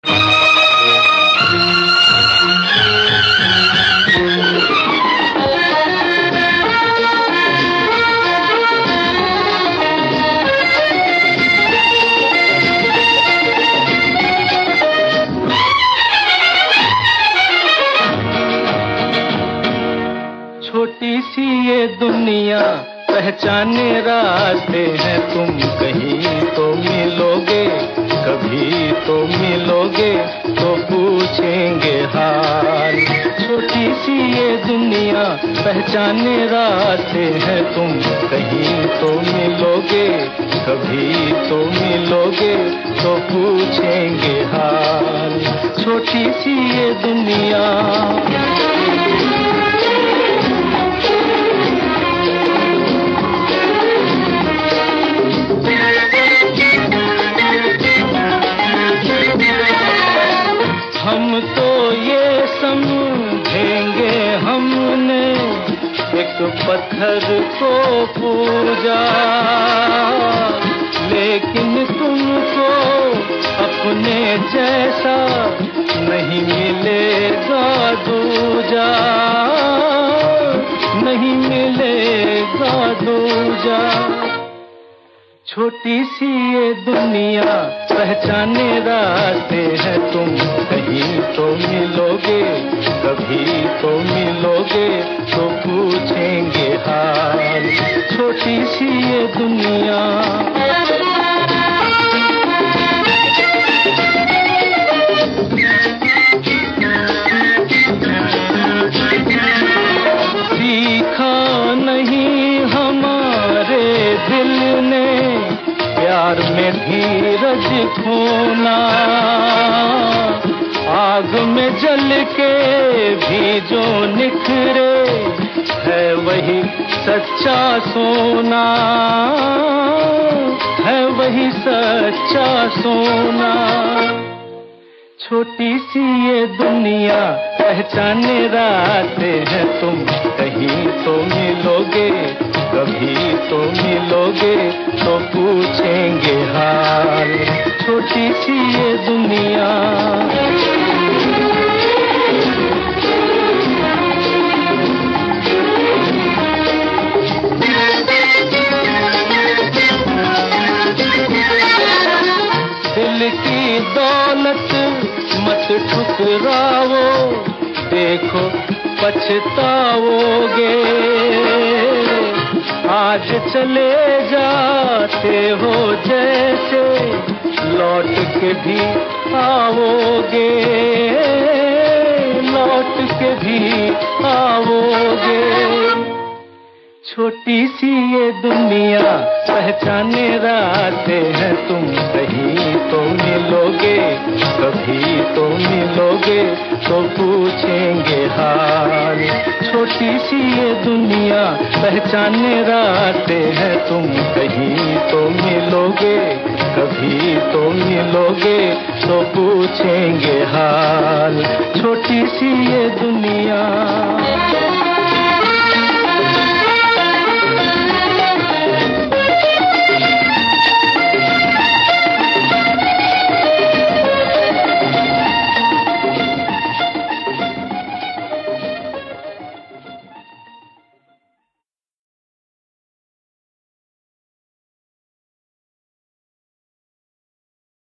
छोटी सी ये दुनिया पहचाने रास्ते हैं, तुम कहीं तो मिलोगे, कभी तो मिलोगे तो पूछेंगे हाल। छोटी सी ये दुनिया पहचाने रास्ते हैं, तुम कहीं तो मिलोगे, कभी तो मिलोगे तो पूछेंगे हाल। छोटी सी ये दुनिया हम तो ये समझेंगे हमने एक पत्थर को पूजा, लेकिन तुमको अपने जैसा नहीं मिलेगा दूजा, नहीं मिलेगा दूजा। छोटी सी ये दुनिया पहचाने रास्ते हैं, तुम कहीं तो मिलोगे, कभी तो मिलोगे तो पूछेंगे हाल। छोटी सी ये दुनिया सीखा नहीं हमारे दिल ने प्यार में धीरज खोना, आग में जल के भी जो निखरे है वही सच्चा सोना, है वही सच्चा सोना। छोटी सी ये दुनिया पहचाने रास्ते हैं, तुम कहीं तो मिलोगे, कभी तो मिलोगे तो पूछेंगे हाल। छोटी सी ये दुनिया दिल की दौलत मत ठुकराओ, देखो पछताओगे। आज चले जाते हो जैसे लौट के भी आओगे, लौट के भी आओगे। छोटी सी ये दुनिया पहचाने रास्ते हैं, तुम कहीं तो मिलोगे, कभी तो मिलोगे तो पूछेंगे हाल। छोटी सी ये दुनिया पहचाने रास्ते हैं, तुम कहीं तो मिलोगे, कभी तो मिलोगे तो पूछेंगे हाल। छोटी सी ये दुनिया